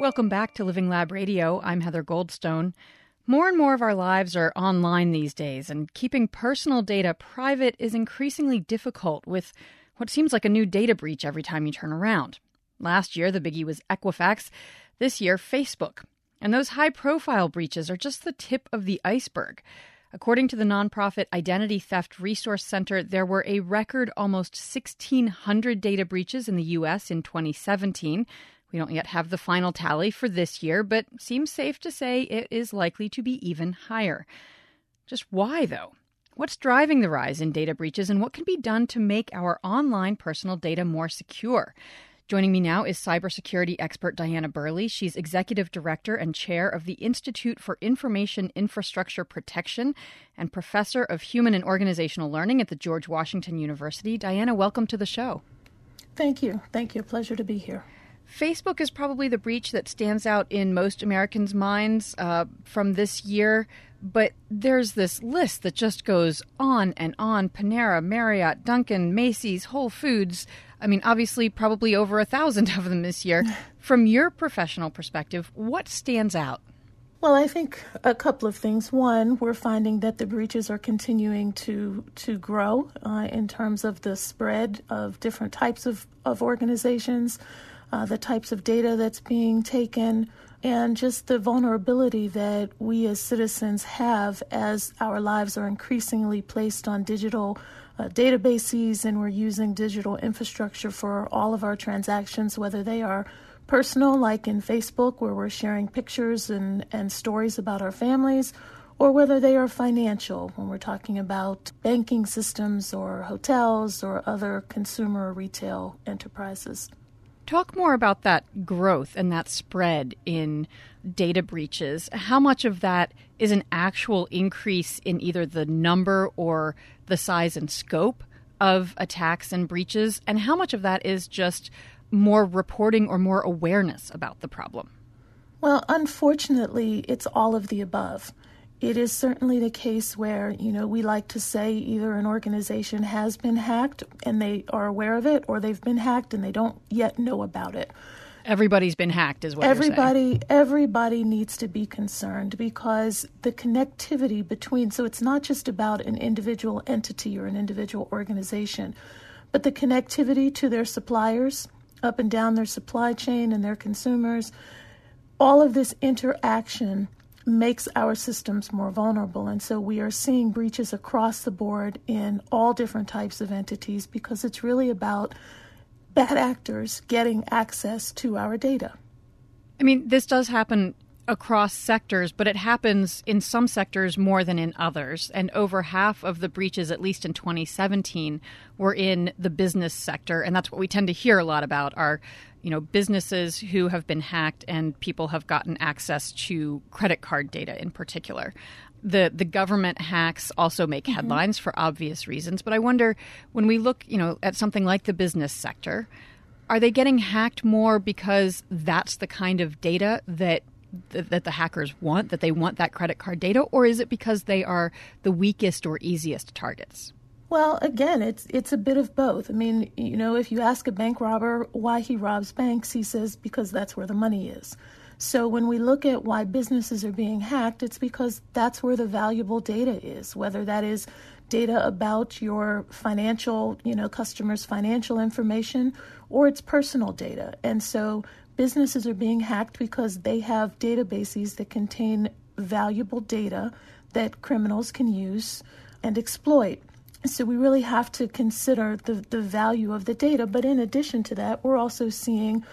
Welcome back to Living Lab Radio. I'm Heather Goldstone. More and more of our lives are online these days, and keeping personal data private is increasingly difficult with what seems like a new data breach every time you turn around. Last year, the biggie was Equifax. This year, Facebook. And those high-profile breaches are just the tip of the iceberg. According to the nonprofit Identity Theft Resource Center, there were a record almost 1,600 data breaches in the U.S. in 2017. We don't yet have the final tally for this year, but seems safe to say it is likely to be even higher. Just why, though? What's driving the rise in data breaches, and what can be done to make our online personal data more secure? Joining me now is cybersecurity expert Diana Burley. She's executive director and chair of the Institute for Information Infrastructure Protection and professor of human and organizational learning at the George Washington University. Diana, welcome to the show. Thank you. Thank you. Pleasure to be here. Facebook is probably the breach that stands out in most Americans' minds from this year, but there's this list that just goes on and on. Panera, Marriott, Dunkin', Macy's, Whole Foods. I mean, obviously, probably over 1,000 of them this year. From your professional perspective, what stands out? Well, I think a couple of things. One, we're finding that the breaches are continuing to grow in terms of the spread of different types of organizations, the types of data that's being taken, and just the vulnerability that we as citizens have as our lives are increasingly placed on digital databases, and we're using digital infrastructure for all of our transactions, whether they are personal, like in Facebook, where we're sharing pictures and stories about our families, or whether they are financial, when we're talking about banking systems or hotels or other consumer or retail enterprises. Talk more about that growth and that spread in data breaches. How much of that is an actual increase in either the number or the size and scope of attacks and breaches? And how much of that is just more reporting or more awareness about the problem? Well, unfortunately, it's all of the above. It is certainly the case where, we like to say either an organization has been hacked and they are aware of it, or they've been hacked and they don't yet know about it. Everybody's been hacked is what you're saying. Everybody needs to be concerned, because the connectivity between, so it's not just about an individual entity or an individual organization, but the connectivity to their suppliers, up and down their supply chain and their consumers, all of this interaction makes our systems more vulnerable. And so we are seeing breaches across the board in all different types of entities, because it's really about bad actors getting access to our data. I mean, this does happen across sectors, but it happens in some sectors more than in others. And over half of the breaches, at least in 2017, were in the business sector. And that's what we tend to hear a lot about are, businesses who have been hacked and people have gotten access to credit card data in particular. The government hacks also make headlines for obvious reasons. But I wonder, when we look, at something like the business sector, are they getting hacked more because that's the kind of data that the hackers want, that they want that credit card data, or is it because they are the weakest or easiest targets? Well, again, it's a bit of both. I mean, if you ask a bank robber why he robs banks, he says because that's where the money is. So when we look at why businesses are being hacked, it's because that's where the valuable data is, whether that is data about your financial, customers' financial information, or it's personal data. And so businesses are being hacked because they have databases that contain valuable data that criminals can use and exploit. So we really have to consider the value of the data. But in addition to that, we're also seeing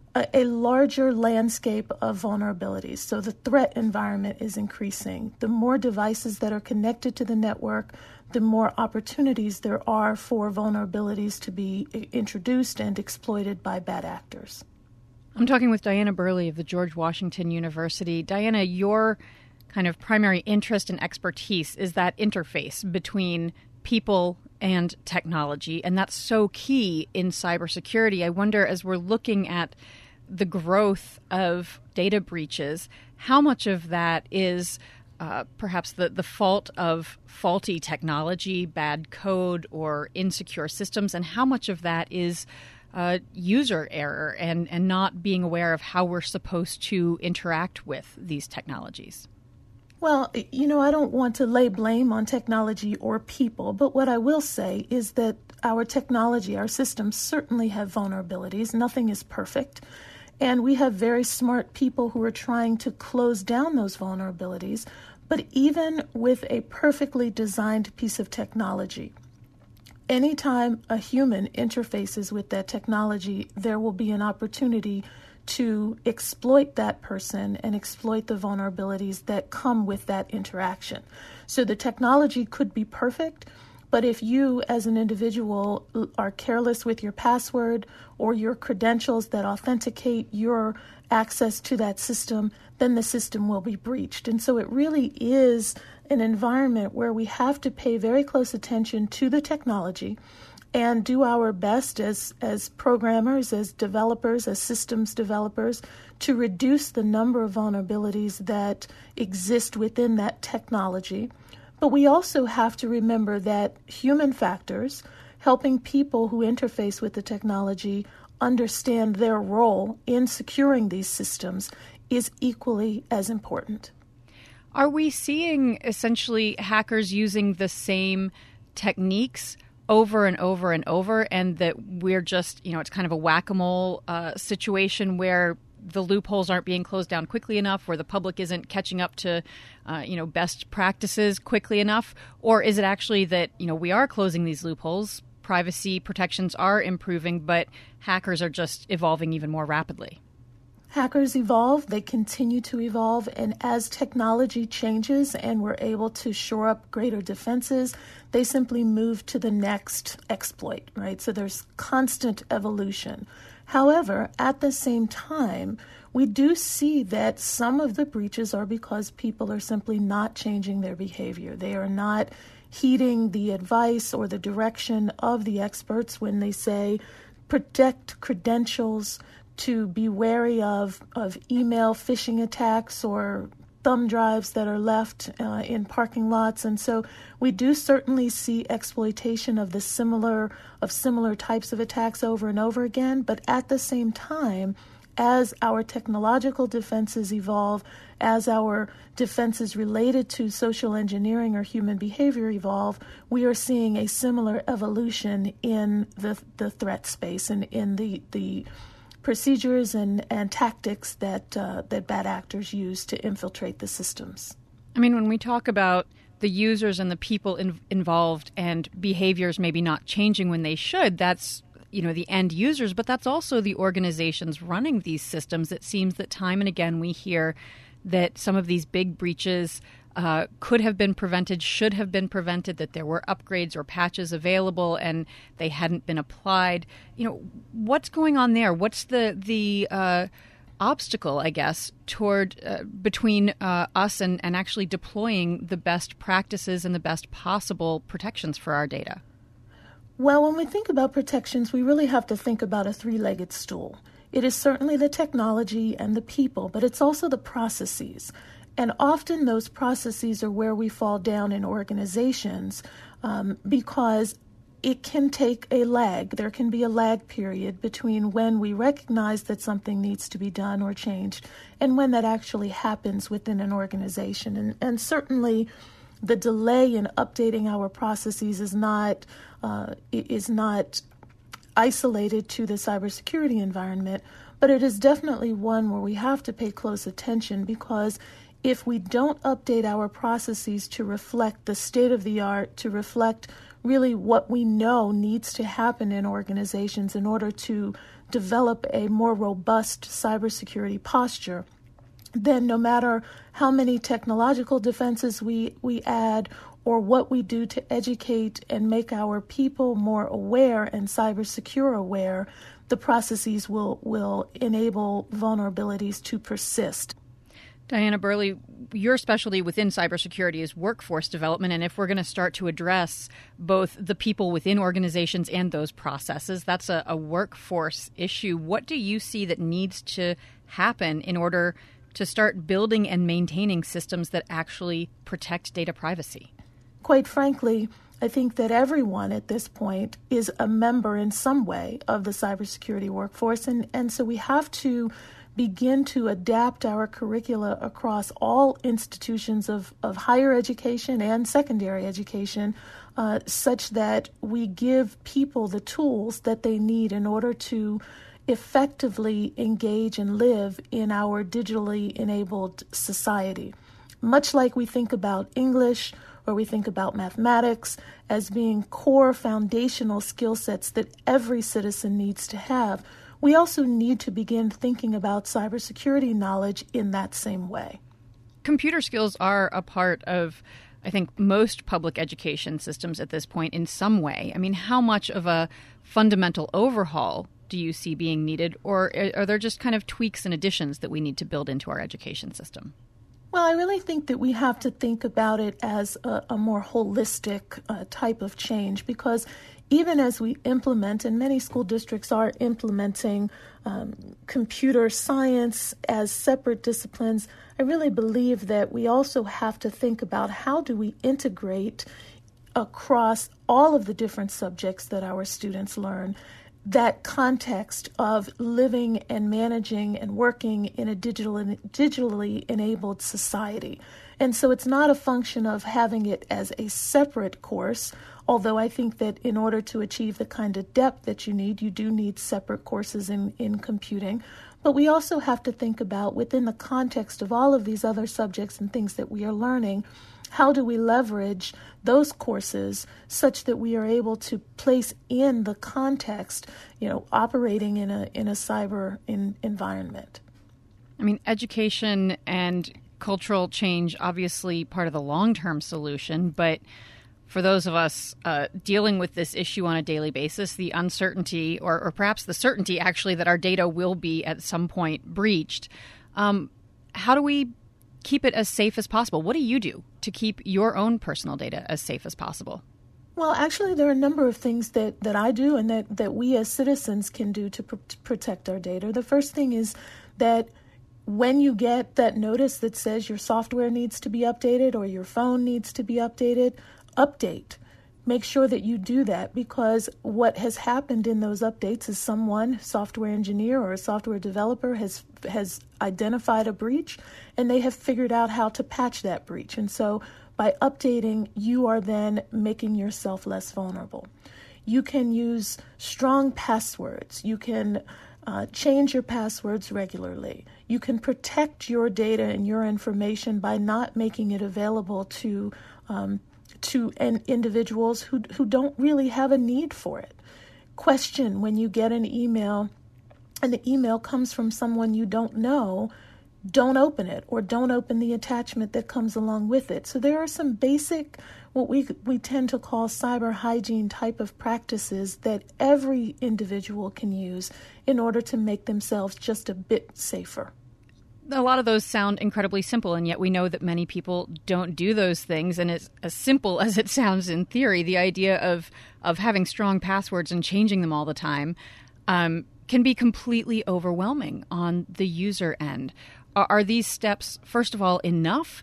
a larger landscape of vulnerabilities. So the threat environment is increasing. The more devices that are connected to the network, the more opportunities there are for vulnerabilities to be introduced and exploited by bad actors. I'm talking with Diana Burley of the George Washington University. Diana, your kind of primary interest and expertise is that interface between people and technology, and that's so key in cybersecurity. I wonder, as we're looking at the growth of data breaches, how much of that is perhaps the fault of faulty technology, bad code, or insecure systems, and how much of that is user error and not being aware of how we're supposed to interact with these technologies? Well, I don't want to lay blame on technology or people, but what I will say is that our technology, our systems certainly have vulnerabilities. Nothing is perfect. And we have very smart people who are trying to close down those vulnerabilities. But even with a perfectly designed piece of technology, anytime a human interfaces with that technology, there will be an opportunity to exploit that person and exploit the vulnerabilities that come with that interaction. So the technology could be perfect, but if you as an individual are careless with your password or your credentials that authenticate your access to that system, then the system will be breached. And so it really is an environment where we have to pay very close attention to the technology and do our best as programmers, as developers, as systems developers, to reduce the number of vulnerabilities that exist within that technology. But we also have to remember that human factors, helping people who interface with the technology understand their role in securing these systems, is equally as important. Are we seeing essentially hackers using the same techniques over and over and over, and that we're just, it's kind of a whack-a-mole situation where the loopholes aren't being closed down quickly enough, where the public isn't catching up to, best practices quickly enough? Or is it actually that, we are closing these loopholes, privacy protections are improving, but hackers are just evolving even more rapidly? Hackers evolve, they continue to evolve, and as technology changes and we're able to shore up greater defenses, they simply move to the next exploit, right? So there's constant evolution. However, at the same time, we do see that some of the breaches are because people are simply not changing their behavior. They are not heeding the advice or the direction of the experts when they say protect credentials, to be wary of email phishing attacks or thumb drives that are left in parking lots. And so we do certainly see exploitation of similar types of attacks over and over again. But at the same time, as our technological defenses evolve, as our defenses related to social engineering or human behavior evolve, we are seeing a similar evolution in the threat space and in the procedures and tactics that bad actors use to infiltrate the systems. I mean, when we talk about the users and the people involved and behaviors maybe not changing when they should, that's the end users, but that's also the organizations running these systems. It seems that time and again we hear that some of these big breaches could have been prevented, should have been prevented, that there were upgrades or patches available and they hadn't been applied. What's going on there? What's the obstacle, I guess, toward between us and actually deploying the best practices and the best possible protections for our data? Well, when we think about protections, we really have to think about a three-legged stool. It is certainly the technology and the people, but it's also the processes. And often those processes are where we fall down in organizations because it can take a lag. There can be a lag period between when we recognize that something needs to be done or changed and when that actually happens within an organization. And certainly the delay in updating our processes is not isolated to the cybersecurity environment, but it is definitely one where we have to pay close attention, because if we don't update our processes to reflect the state of the art, to reflect really what we know needs to happen in organizations in order to develop a more robust cybersecurity posture, then no matter how many technological defenses we add or what we do to educate and make our people more aware and cyber secure aware, the processes will enable vulnerabilities to persist. Diana Burley, your specialty within cybersecurity is workforce development, and if we're going to start to address both the people within organizations and those processes, that's a workforce issue. What do you see that needs to happen in order to start building and maintaining systems that actually protect data privacy? Quite frankly, I think that everyone at this point is a member in some way of the cybersecurity workforce, and so we have to begin to adapt our curricula across all institutions of higher education and secondary education, such that we give people the tools that they need in order to effectively engage and live in our digitally enabled society. Much like we think about English or we think about mathematics as being core foundational skill sets that every citizen needs to have, we also need to begin thinking about cybersecurity knowledge in that same way. Computer skills are a part of, I think, most public education systems at this point in some way. I mean, how much of a fundamental overhaul do you see being needed, or are there just kind of tweaks and additions that we need to build into our education system? Well, I really think that we have to think about it as a more holistic type of change, because even as we implement, and many school districts are implementing computer science as separate disciplines, I really believe that we also have to think about how do we integrate across all of the different subjects that our students learn that context of living and managing and working in a digitally enabled society. And so it's not a function of having it as a separate course, although I think that in order to achieve the kind of depth that you do need separate courses in computing. But we also have to think about, within the context of all of these other subjects and things that we are learning, how do we leverage those courses such that we are able to place in the context, operating in a cyber environment? I mean, education and cultural change, obviously part of the long-term solution, but for those of us dealing with this issue on a daily basis, the uncertainty or perhaps the certainty actually that our data will be at some point breached, how do we keep it as safe as possible? What do you do to keep your own personal data as safe as possible? Well, actually, there are a number of things that I do and that we as citizens can do to protect our data. The first thing is that when you get that notice that says your software needs to be updated or your phone needs to be updated, update. Make sure that you do that, because what has happened in those updates is someone, software engineer or a software developer, has identified a breach, and they have figured out how to patch that breach. And so by updating, you are then making yourself less vulnerable. You can use strong passwords. You can change your passwords regularly. You can protect your data and your information by not making it available to individuals who don't really have a need for it. Question when you get an email and the email comes from someone you don't know, don't open it, or don't open the attachment that comes along with it. So there are some basic, what we tend to call cyber hygiene type of practices that every individual can use in order to make themselves just a bit safer. A lot of those sound incredibly simple, and yet we know that many people don't do those things. And it's as simple as it sounds in theory, the idea of having strong passwords and changing them all the time can be completely overwhelming on the user end. Are these steps, first of all, enough?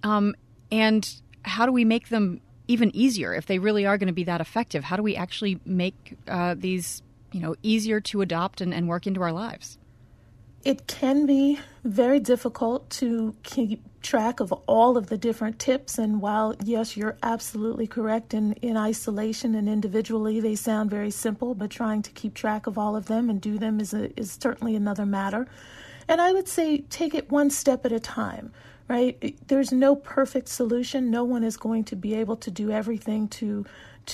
And how do we make them even easier if they really are going to be that effective? How do we actually make these easier to adopt and work into our lives? It can be very difficult to keep track of all of the different tips. And while, yes, you're absolutely correct, in isolation and individually, they sound very simple, but trying to keep track of all of them and do them is certainly another matter. And I would say take it one step at a time, right? There's no perfect solution. No one is going to be able to do everything to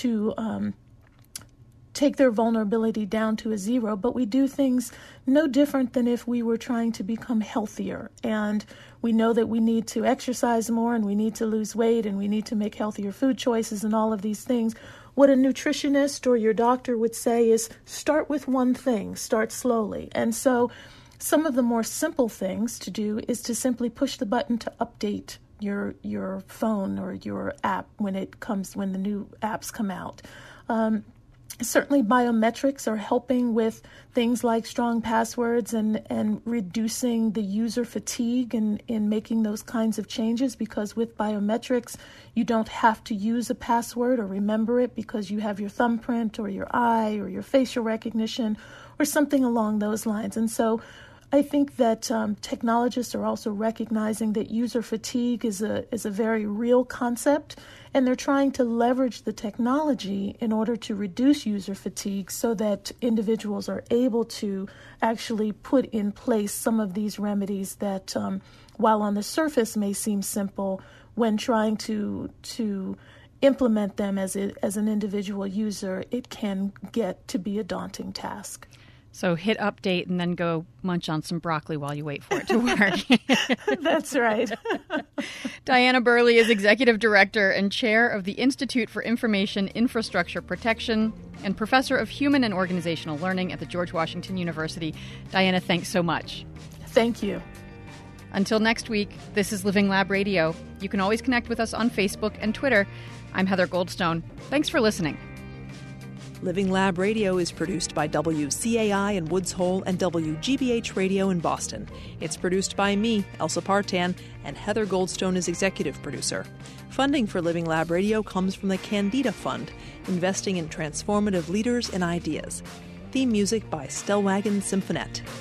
take their vulnerability down to a zero, but we do things no different than if we were trying to become healthier. And we know that we need to exercise more, and we need to lose weight, and we need to make healthier food choices and all of these things. What a nutritionist or your doctor would say is start with one thing, start slowly. And so some of the more simple things to do is to simply push the button to update your phone or your app when the new apps come out. Certainly biometrics are helping with things like strong passwords and reducing the user fatigue in making those kinds of changes, because with biometrics, you don't have to use a password or remember it because you have your thumbprint or your eye or your facial recognition or something along those lines. And so I think that technologists are also recognizing that user fatigue is a very real concept, and they're trying to leverage the technology in order to reduce user fatigue so that individuals are able to actually put in place some of these remedies that, while on the surface may seem simple, when trying to implement them as an individual user, it can get to be a daunting task. So hit update and then go munch on some broccoli while you wait for it to work. That's right. Diana Burley is Executive Director and Chair of the Institute for Information Infrastructure Protection and Professor of Human and Organizational Learning at the George Washington University. Diana, thanks so much. Thank you. Until next week, this is Living Lab Radio. You can always connect with us on Facebook and Twitter. I'm Heather Goldstone. Thanks for listening. Living Lab Radio is produced by WCAI in Woods Hole and WGBH Radio in Boston. It's produced by me, Elsa Partan, and Heather Goldstone is executive producer. Funding for Living Lab Radio comes from the Candida Fund, investing in transformative leaders and ideas. Theme music by Stellwagen Symphonette.